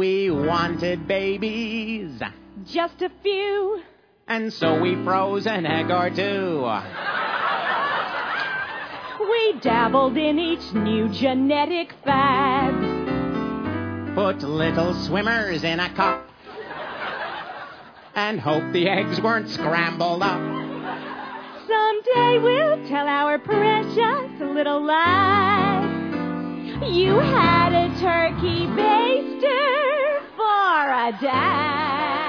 we wanted babies. Just a few. And so we froze an egg or two. We dabbled in each new genetic fad. Put little swimmers in a cup and hope the eggs weren't scrambled up. Someday we'll tell our precious little lies. You had a turkey baster for a dad.